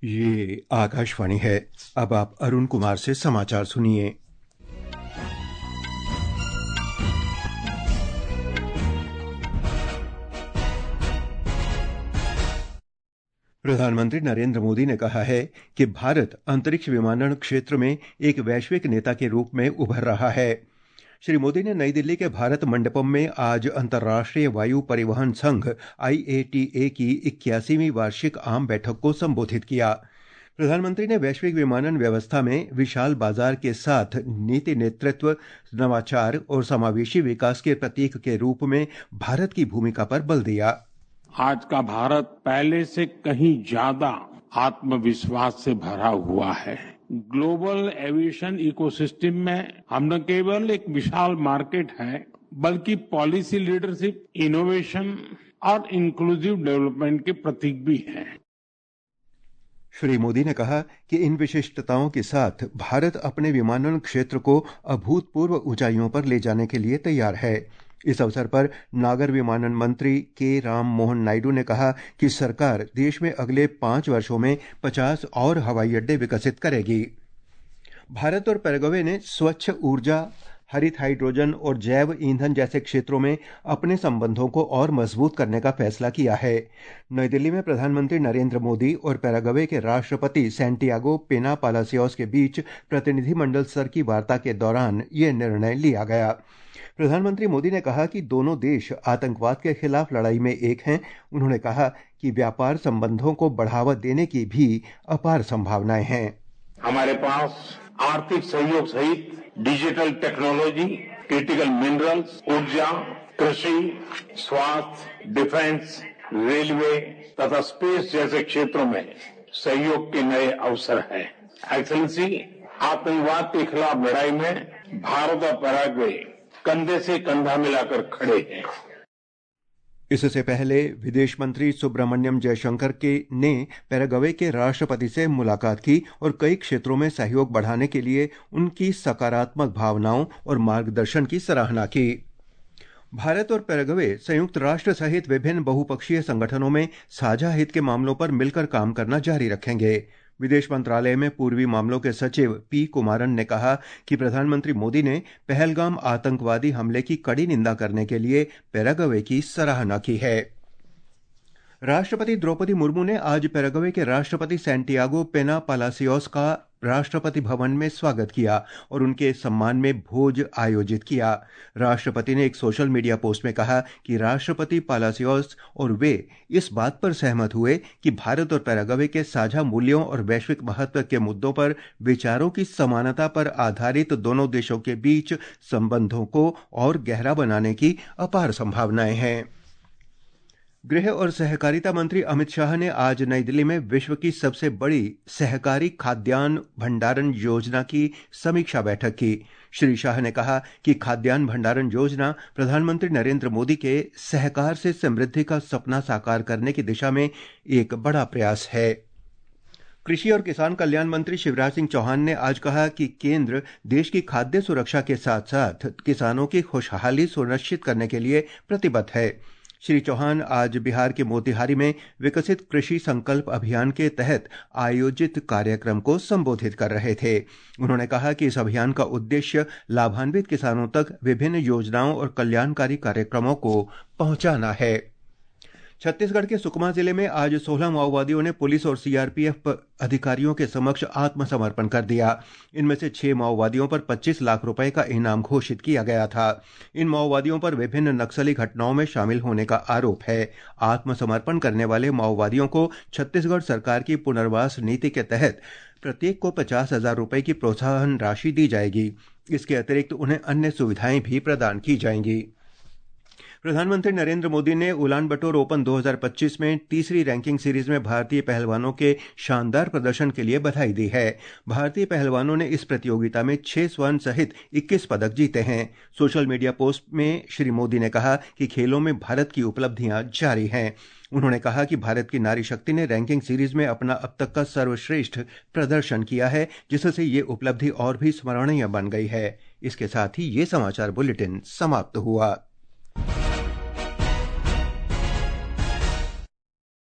ये आकाशवाणी है। अब आप अरुण कुमार से समाचार सुनिए। प्रधानमंत्री नरेंद्र मोदी ने कहा है कि भारत अंतरिक्ष विमानन क्षेत्र में एक वैश्विक नेता के रूप में उभर रहा है। श्री मोदी ने नई दिल्ली के भारत मंडपम में आज अंतर्राष्ट्रीय वायु परिवहन संघ IATA की 81वीं वार्षिक आम बैठक को संबोधित किया। प्रधानमंत्री ने वैश्विक विमानन व्यवस्था में विशाल बाजार के साथ नीति नेतृत्व, नवाचार और समावेशी विकास के प्रतीक के रूप में भारत की भूमिका पर बल दिया। आज का भारत पहले से कहीं ज्यादा आत्मविश्वास से भरा हुआ है। ग्लोबल एविएशन इकोसिस्टम में हम न केवल एक विशाल मार्केट है, बल्कि पॉलिसी लीडरशिप, इनोवेशन और इंक्लूसिव डेवलपमेंट के प्रतीक भी है। श्री मोदी ने कहा कि इन विशिष्टताओं के साथ भारत अपने विमानन क्षेत्र को अभूतपूर्व ऊंचाइयों पर ले जाने के लिए तैयार है। इस अवसर पर नागर विमानन मंत्री के राम मोहन नायडू ने कहा कि सरकार देश में अगले 5 वर्षों में 50 और हवाई अड्डे विकसित करेगी। भारत और पैराग्वे ने स्वच्छ ऊर्जा, हरित हाइड्रोजन और जैव ईंधन जैसे क्षेत्रों में अपने संबंधों को और मजबूत करने का फैसला किया है। नई दिल्ली में प्रधानमंत्री नरेंद्र मोदी और पैराग्वे के राष्ट्रपति सैंटियागो पेना पालासियोस के बीच प्रतिनिधिमंडल स्तर की वार्ता के दौरान यह निर्णय लिया गया। प्रधानमंत्री मोदी ने कहा कि दोनों देश आतंकवाद के खिलाफ लड़ाई में एक हैं। उन्होंने कहा कि व्यापार संबंधों को बढ़ावा देने की भी अपार संभावनाएं हैं। हमारे पास आर्थिक सहयोग सहित डिजिटल टेक्नोलॉजी, क्रिटिकल मिनरल्स, ऊर्जा, कृषि, स्वास्थ्य, डिफेंस, रेलवे तथा स्पेस जैसे क्षेत्रों में सहयोग के नए अवसर हैं। एक्सेलेंसी, आतंकवाद के खिलाफ लड़ाई में भारत और पैराग्वे कंधे से कंधा मिलाकर खड़े हैं। इससे पहले विदेश मंत्री सुब्रमण्यम जयशंकर ने पैराग्वे के राष्ट्रपति से मुलाकात की और कई क्षेत्रों में सहयोग बढ़ाने के लिए उनकी सकारात्मक भावनाओं और मार्गदर्शन की सराहना की। भारत और पैराग्वे संयुक्त राष्ट्र सहित विभिन्न बहुपक्षीय संगठनों में साझा हित के मामलों पर मिलकर काम करना जारी रखेंगे। विदेश मंत्रालय में पूर्वी मामलों के सचिव पी कुमारन ने कहा कि प्रधानमंत्री मोदी ने पहलगाम आतंकवादी हमले की कड़ी निंदा करने के लिए पैराग्वे की सराहना की है। राष्ट्रपति द्रौपदी मुर्मू ने आज पैराग्वे के राष्ट्रपति सैंटियागो पेना पालासियोस का राष्ट्रपति भवन में स्वागत किया और उनके सम्मान में भोज आयोजित किया। राष्ट्रपति ने एक सोशल मीडिया पोस्ट में कहा कि राष्ट्रपति पालासियोस और वे इस बात पर सहमत हुए कि भारत और पैराग्वे के साझा मूल्यों और वैश्विक महत्व के मुद्दों पर विचारों की समानता पर आधारित दोनों देशों के बीच संबंधों को और गहरा बनाने की अपार संभावनाएं हैं। गृह और सहकारिता मंत्री अमित शाह ने आज नई दिल्ली में विश्व की सबसे बड़ी सहकारी खाद्यान्न भंडारण योजना की समीक्षा बैठक की। श्री शाह ने कहा कि खाद्यान्न भंडारण योजना प्रधानमंत्री नरेंद्र मोदी के सहकार से समृद्धि का सपना साकार करने की दिशा में एक बड़ा प्रयास है। कृषि और किसान कल्याण मंत्री शिवराज सिंह चौहान ने आज कहा कि केंद्र देश की खाद्य सुरक्षा के साथ साथ किसानों की खुशहाली सुनिश्चित करने के लिए प्रतिबद्ध है। श्री चौहान आज बिहार के मोतिहारी में विकसित कृषि संकल्प अभियान के तहत आयोजित कार्यक्रम को संबोधित कर रहे थे। उन्होंने कहा कि इस अभियान का उद्देश्य लाभान्वित किसानों तक विभिन्न योजनाओं और कल्याणकारी कार्यक्रमों को पहुंचाना है। छत्तीसगढ़ के सुकमा जिले में आज 16 माओवादियों ने पुलिस और सीआरपीएफ अधिकारियों के समक्ष आत्मसमर्पण कर दिया। इनमें से 6 माओवादियों पर 25 लाख रुपए का इनाम घोषित किया गया था। इन माओवादियों पर विभिन्न नक्सली घटनाओं में शामिल होने का आरोप है। आत्मसमर्पण करने वाले माओवादियों को छत्तीसगढ़ सरकार की पुनर्वास नीति के तहत प्रत्येक को 50,000 रुपए की प्रोत्साहन राशि दी जाएगी। इसके अतिरिक्त उन्हें अन्य सुविधाएं भी प्रदान की जाएंगी। प्रधानमंत्री नरेंद्र मोदी ने उलान बटोर ओपन 2025 में तीसरी रैंकिंग सीरीज में भारतीय पहलवानों के शानदार प्रदर्शन के लिए बधाई दी है। भारतीय पहलवानों ने इस प्रतियोगिता में 6 स्वर्ण सहित 21 पदक जीते हैं। सोशल मीडिया पोस्ट में श्री मोदी ने कहा कि खेलों में भारत की उपलब्धियां जारी हैं। उन्होंने कहा कि भारत की नारी शक्ति ने रैंकिंग सीरीज में अपना अब तक का सर्वश्रेष्ठ प्रदर्शन किया है, जिससे ये उपलब्धि और भी स्मरणीय बन गई है। इसके साथ ही ये समाचार बुलेटिन समाप्त हुआ।